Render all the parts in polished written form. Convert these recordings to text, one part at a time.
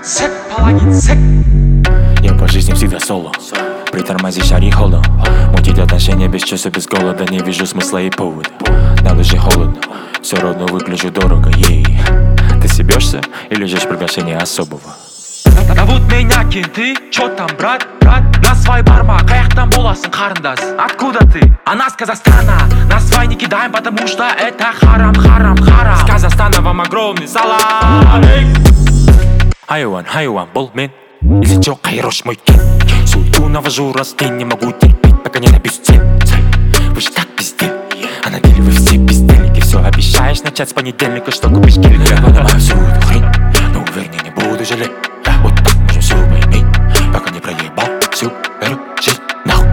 Сек, Палагин, сек. Я по жизни всегда соло. Притормози, шари холодно. Мутить отношения без чувства, без голода. Не вижу смысла и повода. На душе холодно, все равно выгляжу дорого, ей. Ты себешься или ждешь приглашения особого? Зовут меня Кенты, чё там, брат? На свай барма, каяктан боласың, қарындас? Откуда ты? Она с Казахстана. На свай не кидаем, потому что это харам. С Казахстана вам огромный салам. Хайуан, бол мен. Если чё, Кайрош мой кен. Суету навожу, раз ты не могу терпеть, пока не напьюсь цель. Вы ж так пиздели, а на деле вы все бездельники. Все обещаешь начать с понедельника, что купишь гелик. Я понимаю всю эту хрень, но уверен, не буду жалеть. Вот так можем все поиметь, пока не проебал всю эту жизнь. Нахуй.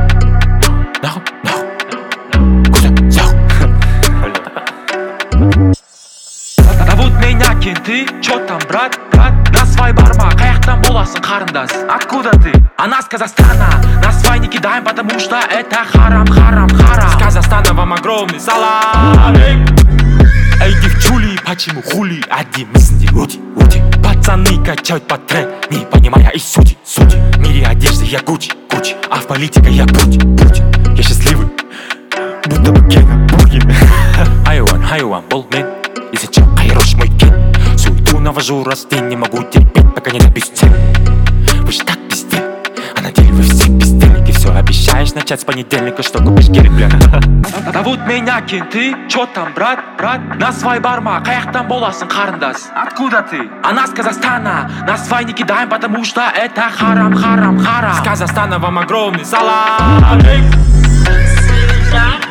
Куда взял? Зовут меня Кенты, чё там, брат? На свай барма, каяктан боласың, қарындас? Откуда ты? Она с Казахстана. На свай не кидаем, потому что это харам. С Казахстана вам огромный салам. Эй, девчули, почему хули? Один мысли, ути. Пацаны качают по трек, не понимая и сути. В мире одежды я Гуччи, а в политике я Путь. Я счастливый, будто бы Гена Бургер. Хайуан, бол мен. Если чё, Кайрош мой кен. Суету навожу, раз ты не могу терпеть, пока не напьюсь цель. Вы ж так пиздели, а на деле вы все бездельники. Все обещаешь начать с понедельника, что купишь гелик, бля. Зовут меня Кенты, чё там, брат? На свай барма, каяктан боласың, қарындас? Откуда ты? Она с Казахстана. На свай не кидаем, потому что это харам. С Казахстана вам огромный салам.